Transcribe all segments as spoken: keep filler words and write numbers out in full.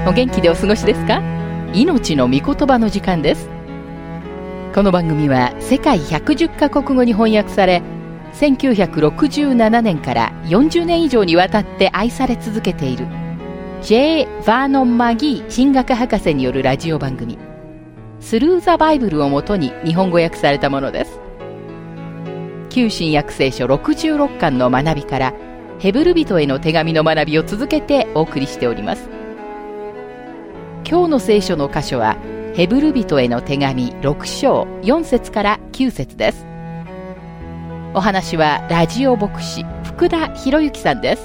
お元気でお過ごしですか？命の御言葉の時間です。この番組は世界ひゃくじゅっカ国語に翻訳され、せんきゅうひゃくろくじゅうななねんからよんじゅうねん以上にわたって愛され続けている J. バーノン・マギー神学博士によるラジオ番組スルー・ザ・バイブルをもとに日本語訳されたものです。旧新約聖書ろくじゅうろっかんの学びからヘブル人への手紙の学びを続けてお送りしております。今日の聖書の箇所はヘブル人への手紙ろく章よん節からきゅう節です。お話はラジオ牧師福田博之さんです。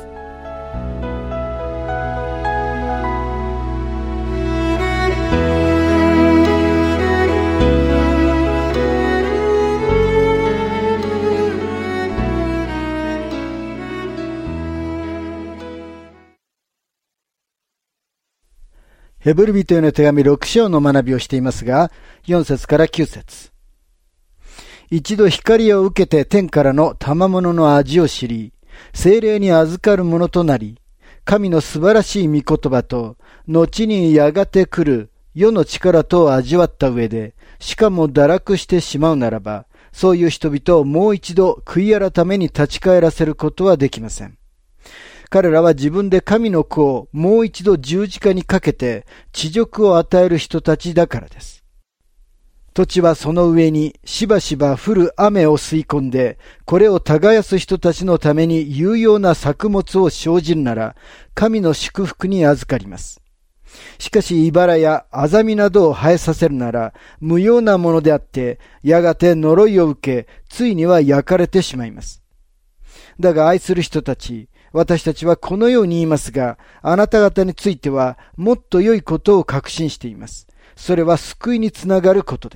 ヘブル人への手紙ろく章の学びをしていますが、よん節からきゅう節。一度光を受けて天からの賜物の味を知り、聖霊に預かるものとなり、神の素晴らしい御言葉と、後にやがて来る世の力とを味わった上で、しかも堕落してしまうならば、そういう人々をもう一度悔い改めに立ち返らせることはできません。彼らは自分で神の子をもう一度十字架にかけて恥辱を与える人たちだからです。土地はその上にしばしば降る雨を吸い込んで、これを耕す人たちのために有用な作物を生じるなら、神の祝福に預かります。しかし、茨やアザミなどを生えさせるなら、無用なものであって、やがて呪いを受け、ついには焼かれてしまいます。だが愛する人たち、私たちはこのように言いますが、あなた方についてはもっと良いことを確信しています。それは救いにつながることです。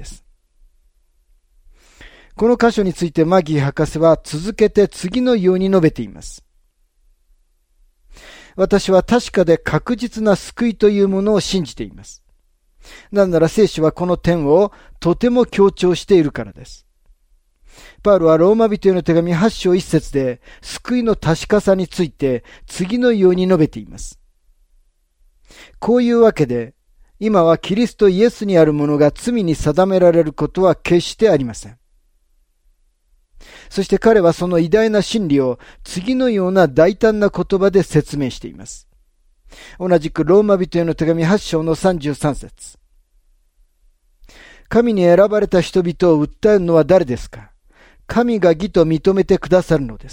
この箇所についてマギー博士は続けて次のように述べています。私は確かで確実な救いというものを信じています。なんなら聖書はこの点をとても強調しているからです。パウロはローマ人への手紙はち章いち節で救いの確かさについて次のように述べています。こういうわけで、今はキリストイエスにあるものが罪に定められることは決してありません。そして彼はその偉大な真理を次のような大胆な言葉で説明しています。同じくローマ人への手紙はち章のさんじゅうさん節。神に選ばれた人々を訴えるのは誰ですか？神が義と認めてくださるのです。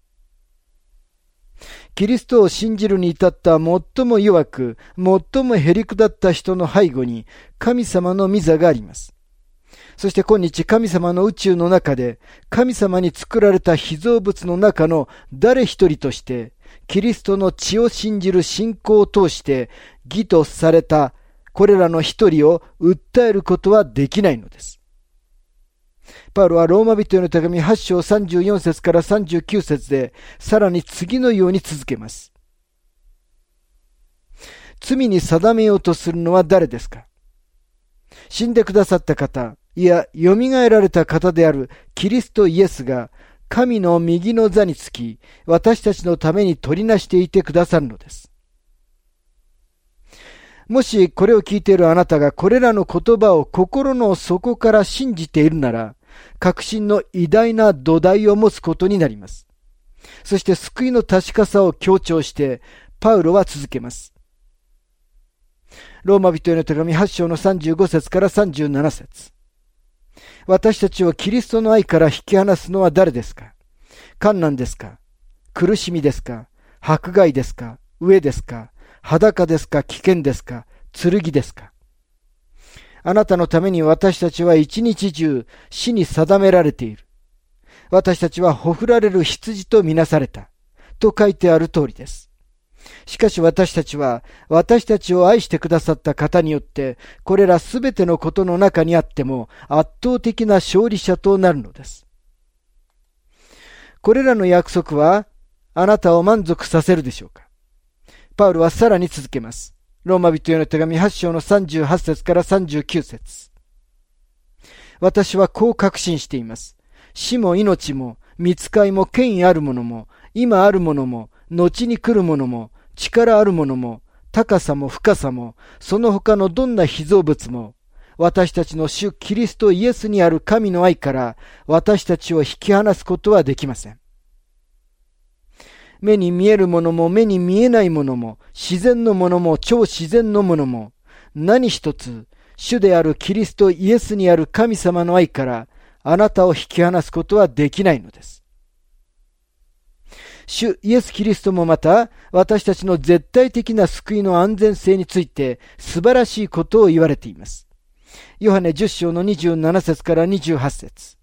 キリストを信じるに至った最も弱く、最もへりくだった人の背後に神様の御座があります。そして今日神様の宇宙の中で、神様に作られた被造物の中の誰一人として、キリストの血を信じる信仰を通して義とされたこれらの一人を訴えることはできないのです。パウロはローマ人への手紙はち章さんじゅうよん節からさんじゅうきゅう節でさらに次のように続けます。罪に定めようとするのは誰ですか？死んでくださった方、いや、蘇られた方であるキリストイエスが神の右の座につき、私たちのために取りなしていてくださるのです。もしこれを聞いているあなたがこれらの言葉を心の底から信じているなら、確信の偉大な土台を持つことになります。そして救いの確かさを強調して、パウロは続けます。ローマ人への手紙はち章のさんじゅうご節からさんじゅうなな節。私たちをキリストの愛から引き離すのは誰ですか？患難ですか？苦しみですか？迫害ですか？飢えですか？裸ですか？危険ですか？剣ですか？あなたのために私たちは一日中死に定められている。私たちはほふられる羊とみなされた。と書いてある通りです。しかし私たちは、私たちを愛してくださった方によって、これらすべてのことの中にあっても圧倒的な勝利者となるのです。これらの約束は、あなたを満足させるでしょうか？パウロはさらに続けます。ローマ人への手紙はち章のさんじゅうはち節からさんじゅうきゅう節。私はこう確信しています。死も命も、御使いも権威あるものも、今あるものも、後に来るものも、力あるものも、 高さも深さも、その他のどんな被造物も、私たちの主キリストイエスにある神の愛から私たちを引き離すことはできません。目に見えるものも目に見えないものも、自然のものも超自然のものも、何一つ主であるキリストイエスにある神様の愛からあなたを引き離すことはできないのです。主イエス・キリストもまた私たちの絶対的な救いの安全性について素晴らしいことを言われています。ヨハネじゅっ章のにじゅうなな節からにじゅうはち節。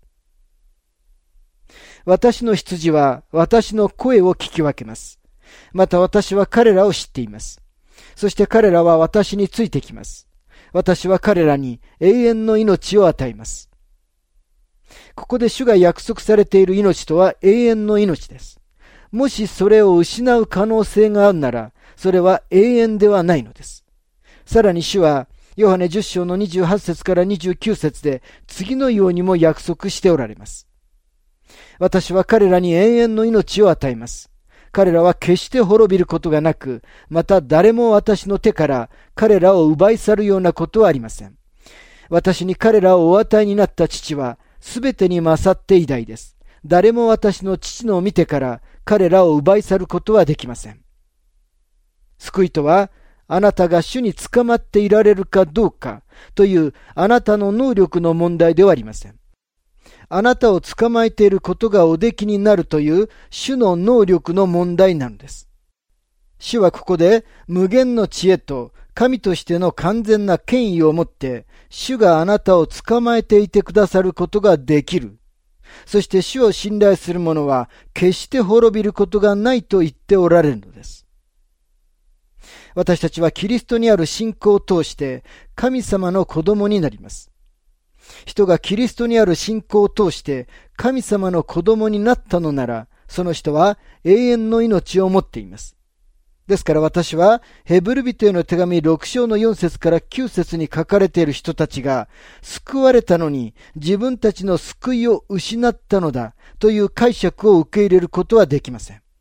私の羊は私の声を聞き分けます。また私は彼らを知っています。そして彼らは私についてきます。私は彼らに永遠の命を与えます。ここで主が約束されている命とは永遠の命です。もしそれを失う可能性があるなら、それは永遠ではないのです。さらに主は、ヨハネじゅっ章のにじゅうはち節からにじゅうきゅう節で次のようにも約束しておられます。私は彼らに永遠の命を与えます。彼らは決して滅びることがなく、また誰も私の手から彼らを奪い去るようなことはありません。私に彼らをお与えになった父は、すべてに勝って偉大です。誰も私の父の見てから彼らを奪い去ることはできません。救いとは、あなたが主に捕まっていられるかどうかというあなたの能力の問題ではありません。あなたを捕まえていることがおできになるという主の能力の問題なのです。主はここで無限の知恵と神としての完全な権威を持って主があなたを捕まえていてくださることができる。そして主を信頼する者は決して滅びることがないと言っておられるのです。私たちはキリストにある信仰を通して神様の子供になります。人がキリストにある信仰を通して神様の子供になったのなら、その人は永遠の命を持っています。ですから私はヘブル人への手紙ろく章のよん節からきゅう節に書かれている人たちが救われたのに自分たちの救いを失ったのだという解釈を受け入れることはできません。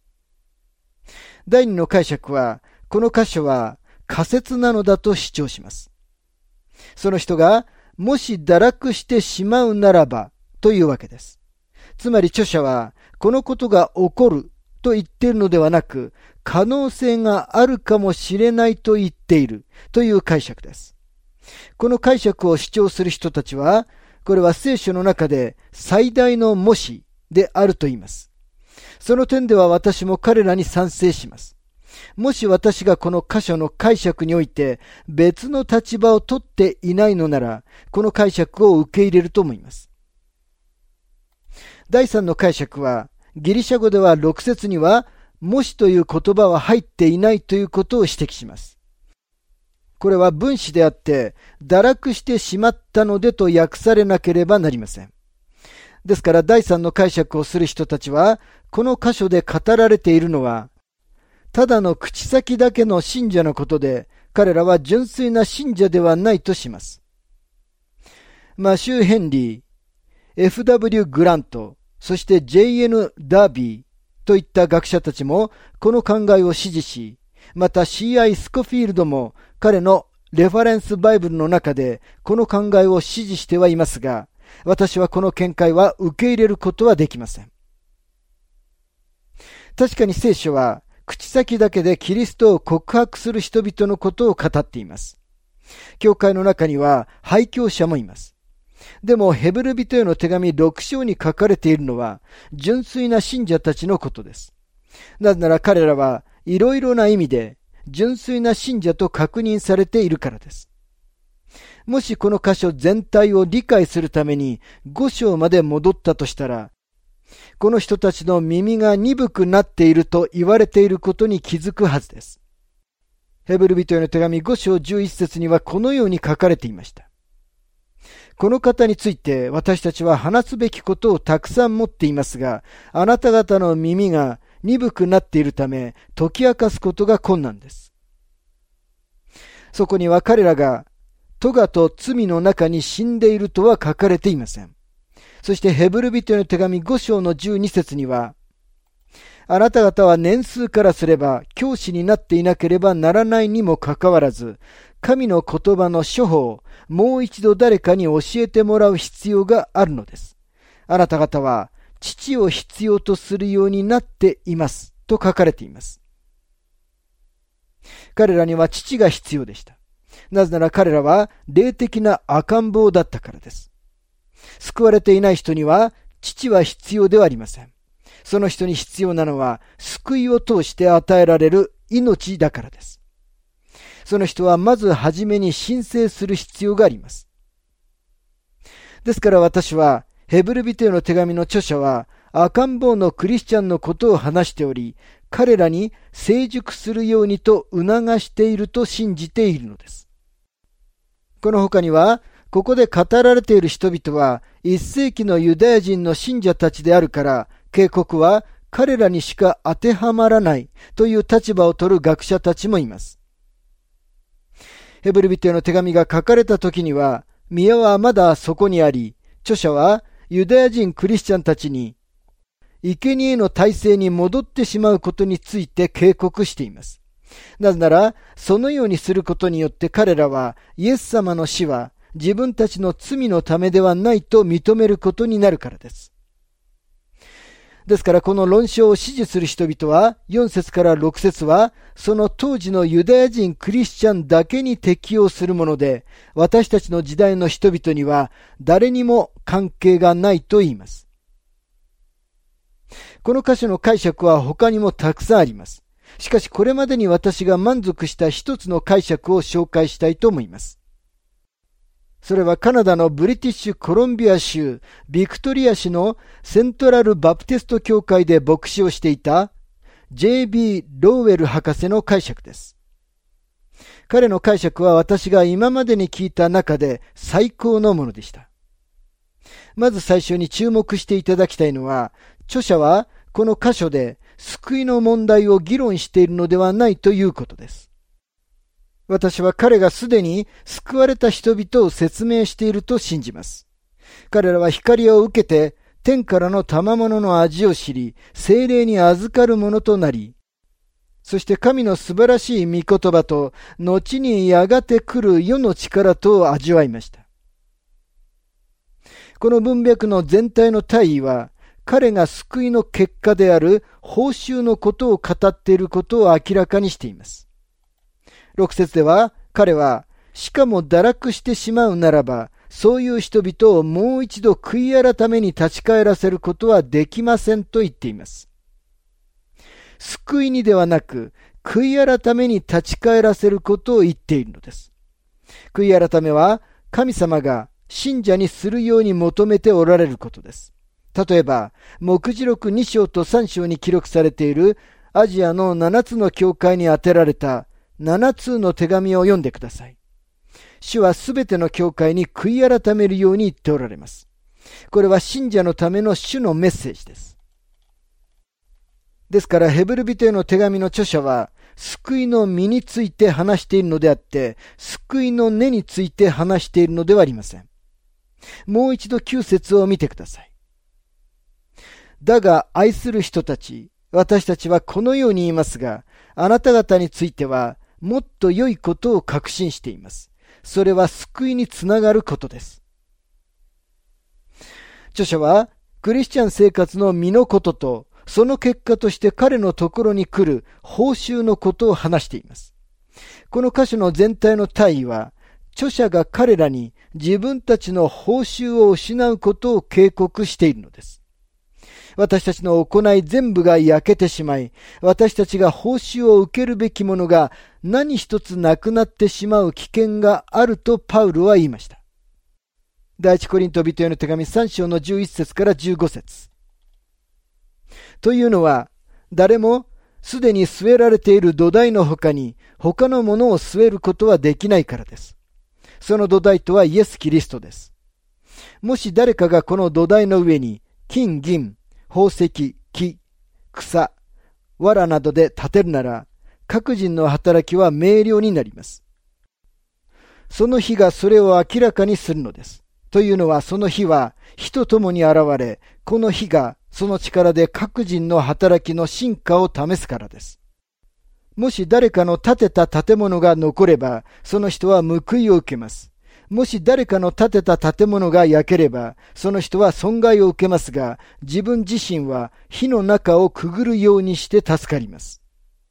第二の解釈は、この箇所は仮説なのだと主張します。その人がもし堕落してしまうならばというわけです。つまり著者はこのことが起こると言っているのではなく、可能性があるかもしれないと言っているという解釈です。この解釈を主張する人たちは、これは聖書の中で最大のもしであると言います。その点では私も彼らに賛成します。もし私がこの箇所の解釈において別の立場を取っていないのなら、この解釈を受け入れると思います。第三の解釈は、ギリシャ語ではろく節には、もしという言葉は入っていないということを指摘します。これは分詞であって、堕落してしまったのでと訳されなければなりません。ですから第三の解釈をする人たちは、この箇所で語られているのは、ただの口先だけの信者のことで、彼らは純粋な信者ではないとします。マシュー・ヘンリー、エフダブリュー・グラント、そして ジェイエヌ ダービーといった学者たちもこの考えを支持し、また シーアイ スコフィールドも彼のレファレンスバイブルの中でこの考えを支持してはいますが、私はこの見解は受け入れることはできません。確かに聖書は口先だけでキリストを告白する人々のことを語っています。教会の中には廃教者もいます。でもヘブル人への手紙ろく章に書かれているのは純粋な信者たちのことです。なぜなら彼らはいろいろな意味で純粋な信者と確認されているからです。もしこの箇所全体を理解するためにご章まで戻ったとしたら、この人たちの耳が鈍くなっていると言われていることに気づくはずです。ヘブル人への手紙ご章じゅういち節にはこのように書かれていました。この方について私たちは話すべきことをたくさん持っていますが、あなた方の耳が鈍くなっているため解き明かすことが困難です。そこには彼らが咎と罪の中に死んでいるとは書かれていません。そしてヘブル人への手紙ご章のじゅうに節には、 あなた方は年数からすれば教師になっていなければならないにもかかわらず、神の言葉の処方をもう一度誰かに教えてもらう必要があるのです。あなた方は父を必要とするようになっていますと書かれています。彼らには父が必要でした。なぜなら彼らは霊的な赤ん坊だったからです。救われていない人には父は必要ではありません。その人に必要なのは救いを通して与えられる命だからです。その人はまずはじめに申請する必要があります。ですから私はヘブル人への手紙の著者は赤ん坊のクリスチャンのことを話しており、彼らに成熟するようにと促していると信じているのです。この他には、ここで語られている人々はいっ世紀のユダヤ人の信者たちであるから、警告は彼らにしか当てはまらないという立場を取る学者たちもいます。ヘブル人への手紙が書かれた時には、宮はまだそこにあり、著者はユダヤ人クリスチャンたちに、生贄の体制に戻ってしまうことについて警告しています。なぜなら、そのようにすることによって彼らは、イエス様の死は自分たちの罪のためではないと認めることになるからです。ですからこの論証を支持する人々は、よん節からろく節は、その当時のユダヤ人クリスチャンだけに適用するもので、私たちの時代の人々には誰にも関係がないと言います。この箇所の解釈は他にもたくさんあります。しかしこれまでに私が満足した一つの解釈を紹介したいと思います。それはカナダのブリティッシュコロンビア州ビクトリア市のセントラルバプテスト教会で牧師をしていた ジェイビー ローウェル博士の解釈です。彼の解釈は私が今までに聞いた中で最高のものでした。まず最初に注目していただきたいのは、著者はこの箇所で救いの問題を議論しているのではないということです。私は彼がすでに救われた人々を説明していると信じます。彼らは光を受けて天からの賜物の味を知り、聖霊に預かるものとなり、そして神の素晴らしい御言葉と、後にやがて来る世の力と味わいました。この文脈の全体の大意は、彼が救いの結果である報酬のことを語っていることを明らかにしています。ろく節では、彼は、しかも堕落してしまうならば、そういう人々をもう一度悔い改めに立ち返らせることはできませんと言っています。救いにではなく、悔い改めに立ち返らせることを言っているのです。悔い改めは、神様が信者にするように求めておられることです。例えば、黙示録に章とさん章に記録されているアジアのななつの教会に宛てられたなな通の手紙を読んでください。主はすべての教会に悔い改めるように言っておられます。これは信者のための主のメッセージです。ですからヘブル人への手紙の著者は救いの実について話しているのであって、救いの根について話しているのではありません。もう一度きゅう節を見てください。だが愛する人たち、私たちはこのように言いますが、あなた方についてはもっと良いことを確信しています。それは救いにつながることです。著者はクリスチャン生活の実のことと、その結果として彼のところに来る報酬のことを話しています。この箇所の全体の大意は、著者が彼らに自分たちの報酬を失うことを警告しているのです。私たちの行い全部が焼けてしまい、私たちが報酬を受けるべきものが何一つなくなってしまう危険があるとパウロは言いました。第一コリント人への手紙さん章のじゅういち節からじゅうご節。というのは、誰もすでに据えられている土台の他に他のものを据えることはできないからです。その土台とはイエス・キリストです。もし誰かがこの土台の上に金、銀、宝石、木、草、藁などで建てるなら、各人の働きは明瞭になります。その日がそれを明らかにするのです。というのはその日は火とともに現れ、この火がその力で各人の働きの真価を試すからです。もし誰かの建てた建物が残れば、その人は報いを受けます。もし誰かの建てた建物が焼ければ、その人は損害を受けますが、自分自身は火の中をくぐるようにして助かります。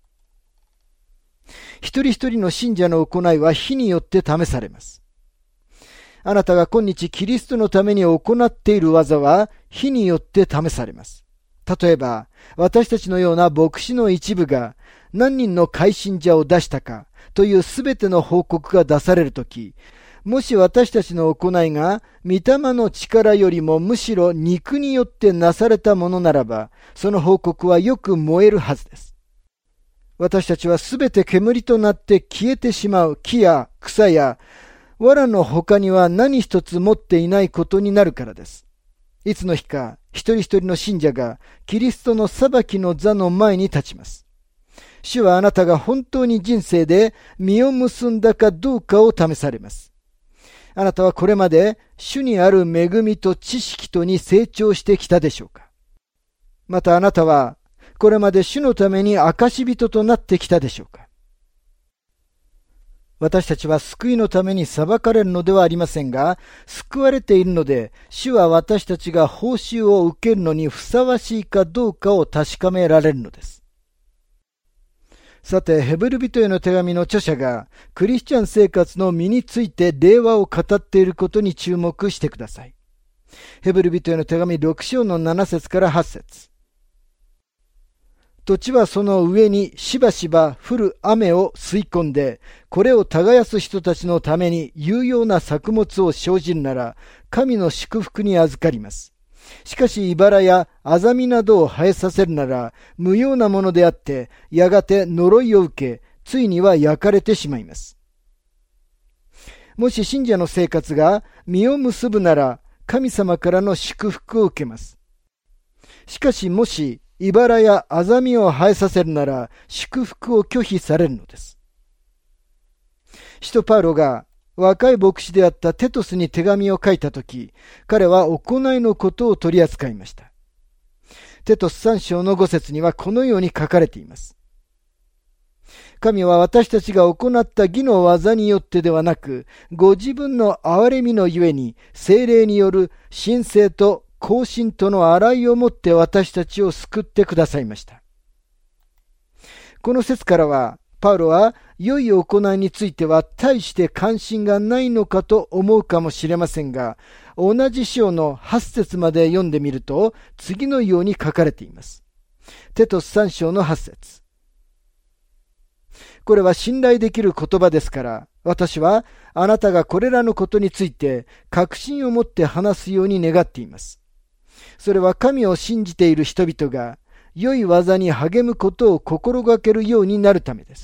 一人一人の信者の行いは火によって試されます。あなたが今日キリストのために行っている技は火によって試されます。例えば、私たちのような牧師の一部が何人の改信者を出したかというすべての報告が出されるとき、もし私たちの行いが御霊の力よりもむしろ肉によってなされたものならば、その報告はよく燃えるはずです。私たちはすべて煙となって消えてしまう木や草や藁の他には何一つ持っていないことになるからです。いつの日か一人一人の信者がキリストの裁きの座の前に立ちます。主はあなたが本当に人生で実を結んだかどうかを試されます。あなたはこれまで主にある恵みと知識とに成長してきたでしょうか。またあなたはこれまで主のために証人となってきたでしょうか。私たちは救いのために裁かれるのではありませんが、救われているので、主は私たちが報酬を受けるのにふさわしいかどうかを確かめられるのです。さて、ヘブル人への手紙の著者が、クリスチャン生活の身について令和を語っていることに注目してください。ヘブル人への手紙ろく章のなな節からはち節。土地はその上にしばしば降る雨を吸い込んで、これを耕す人たちのために有用な作物を生じるなら、神の祝福に預かります。しかし、茨やアザミなどを生えさせるなら、無用なものであって、やがて呪いを受け、ついには焼かれてしまいます。もし信者の生活が実を結ぶなら、神様からの祝福を受けます。しかし、もし、茨やアザミを生えさせるなら、祝福を拒否されるのです。使徒パウロが若い牧師であったテトスに手紙を書いたとき、彼は行いのことを取り扱いました。テトスさん章のご節にはこのように書かれています。神は私たちが行った義の技によってではなく、ご自分の憐れみのゆえに、聖霊による神聖と行進との洗いをもって私たちを救ってくださいました。この節からは、パウロは良い行いについては大して関心がないのかと思うかもしれませんが、同じ章のはち節まで読んでみると、次のように書かれています。テトスさん章のはち節。これは信頼できる言葉ですから、私はあなたがこれらのことについて確信を持って話すように願っています。それは神を信じている人々が良い技に励むことを心がけるようになるためです。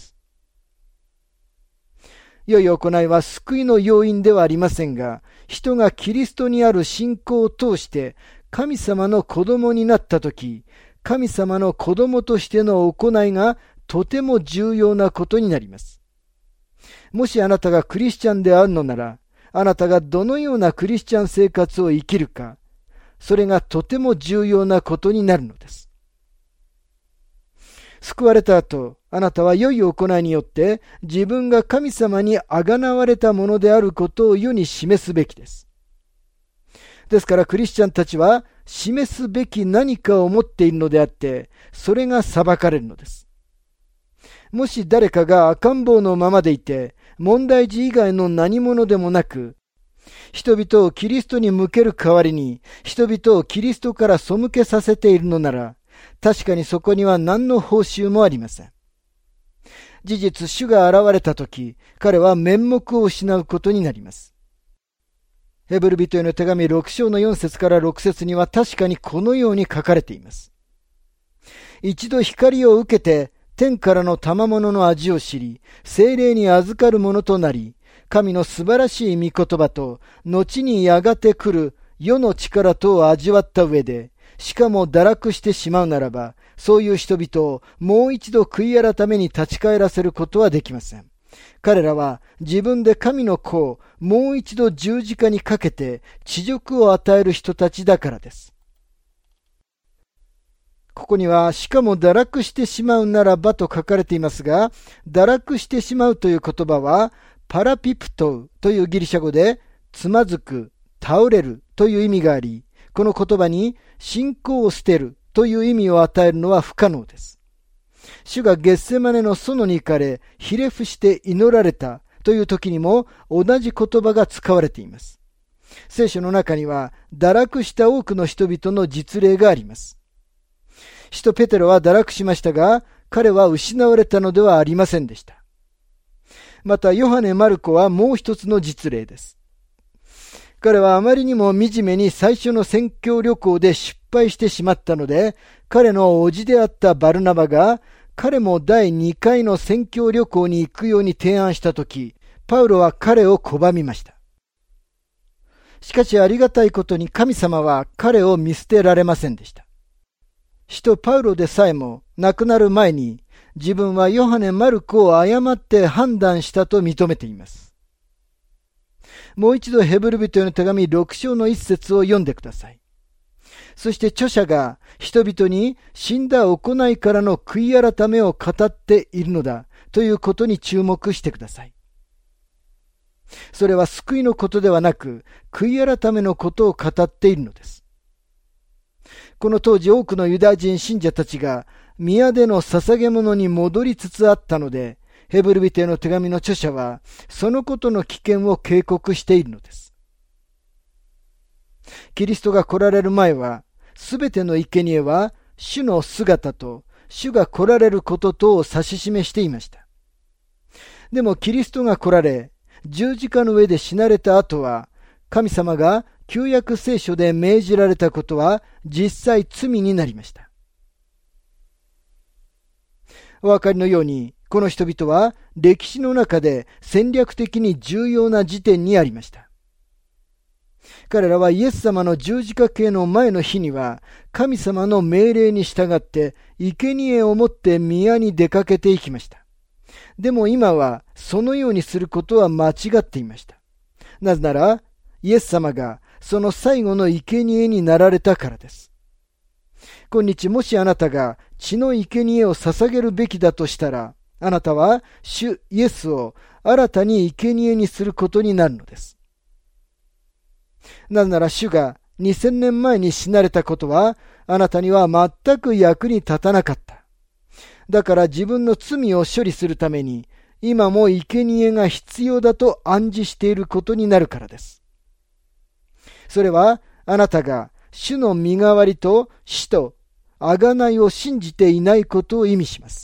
良い行いは救いの要因ではありませんが、人がキリストにある信仰を通して神様の子供になったとき、神様の子供としての行いがとても重要なことになります。もしあなたがクリスチャンであるのなら、あなたがどのようなクリスチャン生活を生きるか、それがとても重要なことになるのです。救われた後、あなたは良い行いによって自分が神様にあがなわれたものであることを世に示すべきです。ですからクリスチャンたちは示すべき何かを持っているのであって、それが裁かれるのです。もし誰かが赤ん坊のままでいて、問題児以外の何者でもなく、人々をキリストに向ける代わりに、人々をキリストから背けさせているのなら、確かにそこには何の報酬もありません。事実、主が現れたとき、彼は面目を失うことになります。ヘブル人への手紙ろく章のよん節からろく節には確かにこのように書かれています。一度光を受けて、天からの賜物の味を知り、聖霊に預かるものとなり、神の素晴らしい御言葉と、後にやがて来る世の力とを味わった上で、しかも堕落してしまうならば、そういう人々をもう一度悔い改めに立ち返らせることはできません。彼らは自分で神の子をもう一度十字架にかけて恥辱を与える人たちだからです。 ここには、しかも堕落してしまうならばと書かれていますが、堕落してしまうという言葉は、パラピプトウというギリシャ語で、つまずく、倒れるという意味があり、この言葉に信仰を捨てるという意味を与えるのは不可能です。主がゲッセマネの園に行かれ、ひれ伏して祈られたという時にも同じ言葉が使われています。聖書の中には堕落した多くの人々の実例があります。使徒ペテロは堕落しましたが、彼は失われたのではありませんでした。また、ヨハネ・マルコはもう一つの実例です。彼はあまりにも惨めに最初の宣教旅行で失敗してしまったので、彼の叔父であったバルナバが、彼もだいにかいの宣教旅行に行くように提案したとき、パウロは彼を拒みました。しかしありがたいことに神様は彼を見捨てられませんでした。使徒パウロでさえも亡くなる前に自分はヨハネ・マルコを誤って判断したと認めています。もう一度ヘブル人への手紙ろく章の一節を読んでください。そして著者が人々に死んだ行いからの悔い改めを語っているのだということに注目してください。それは救いのことではなく悔い改めのことを語っているのです。この当時多くのユダヤ人信者たちが宮での捧げ物に戻りつつあったので、ヘブル人への手紙の著者はそのことの危険を警告しているのです。キリストが来られる前は、すべての生贄は主の姿と主が来られることとを指し示していました。でもキリストが来られ、十字架の上で死なれた後は、神様が旧約聖書で命じられたことは実際罪になりました。お分かりのように、この人々は歴史の中で戦略的に重要な時点にありました。彼らはイエス様の十字架刑の前の日には、神様の命令に従って生贄を持って宮に出かけていきました。でも今はそのようにすることは間違っていました。なぜなら、イエス様がその最後の生贄になられたからです。今日もしあなたが血の生贄を捧げるべきだとしたら、あなたは主イエスを新たに生贄にすることになるのです。なぜなら主がにせんねんまえに死なれたことはあなたには全く役に立たなかった。だから自分の罪を処理するために今も生贄が必要だと暗示していることになるからです。それはあなたが主の身代わりと死と贖いを信じていないことを意味します。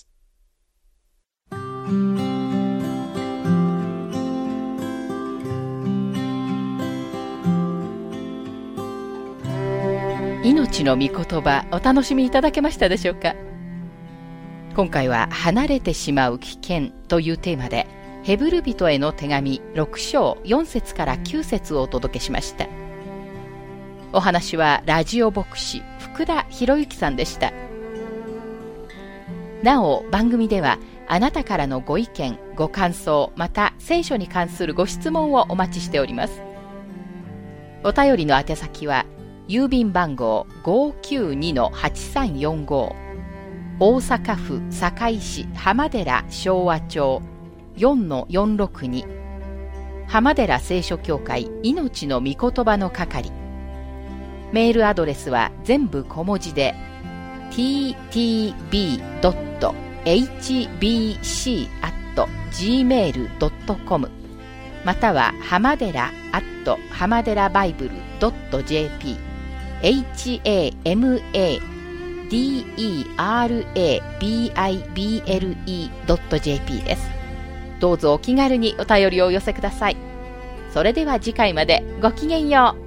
命の御言葉、お楽しみいただけましたでしょうか。今回は離れてしまう危険というテーマで、ヘブル人への手紙ろく章よん節からきゅう節をお届けしました。お話はラジオ牧師福田博之さんでした。なお番組ではあなたからのご意見ご感想、また聖書に関するご質問をお待ちしております。お便りの宛先は郵便番号 ごーきゅうにのはちさんよんご、大阪府堺市浜寺昭和町 よんのよんろくに、浜寺聖書協会命の御言葉の係。メールアドレスは全部小文字で ティーティービードットエイチビーシーアットジーメールドットコム、 または浜寺アット浜寺バイブルドットジェーピー、 エイチエーエムエーディーイーアールエービーアイビーエルイードットジェーピー です。どうぞお気軽にお便りをお寄せください。それでは次回までごきげんよう。